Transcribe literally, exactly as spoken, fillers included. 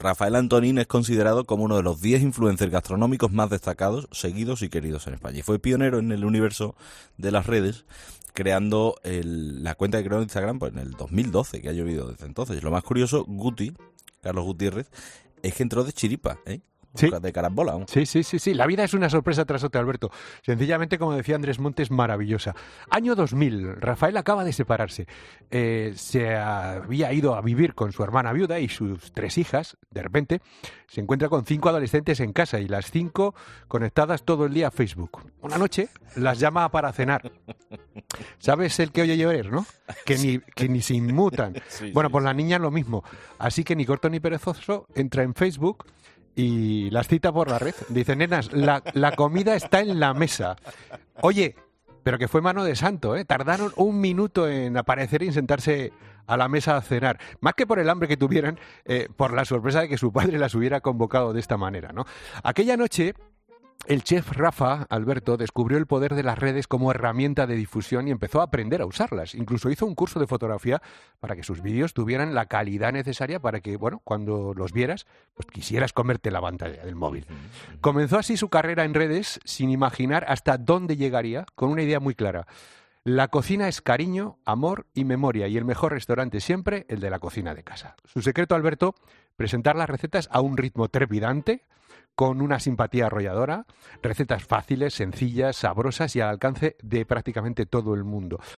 Rafael Antonín es considerado como uno de los diez influencers gastronómicos más destacados, seguidos y queridos en España. Y fue pionero en el universo de las redes, creando el, la cuenta que creó en Instagram pues, en el dos mil doce, que ha llovido desde entonces. Y lo más curioso, Guti, Carlos Gutiérrez, es que entró de chiripa, ¿eh? Sí. De carambola. ¿no? Sí, sí, sí, sí. La vida es una sorpresa tras otra, Alberto. Sencillamente, como decía Andrés Montes, maravillosa. Año dos mil. Rafael acaba de separarse. Eh, se había ido a vivir con su hermana viuda y sus tres hijas. De repente, se encuentra con cinco adolescentes en casa y las cinco conectadas todo el día a Facebook. Una noche las llama para cenar. ¿Sabes el que oye llover, no? Que ni, que ni se inmutan. Sí, bueno, sí, pues sí. las niñas lo mismo. Así que ni corto ni perezoso entra en Facebook y las cita por la red. Dice, nenas, la, la comida está en la mesa. Oye, pero que fue mano de santo, ¿eh? Tardaron un minuto en aparecer y en sentarse a la mesa a cenar. Más que por el hambre que tuvieran, eh, por la sorpresa de que su padre las hubiera convocado de esta manera, ¿no? Aquella noche, el chef Rafa, Alberto, descubrió el poder de las redes como herramienta de difusión y empezó a aprender a usarlas. Incluso hizo un curso de fotografía para que sus vídeos tuvieran la calidad necesaria para que, bueno, cuando los vieras, pues quisieras comerte la pantalla del móvil. Comenzó así su carrera en redes sin imaginar hasta dónde llegaría, con una idea muy clara. La cocina es cariño, amor y memoria, y el mejor restaurante siempre, el de la cocina de casa. Su secreto, Alberto, presentar las recetas a un ritmo trepidante, con una simpatía arrolladora, recetas fáciles, sencillas, sabrosas y al alcance de prácticamente todo el mundo.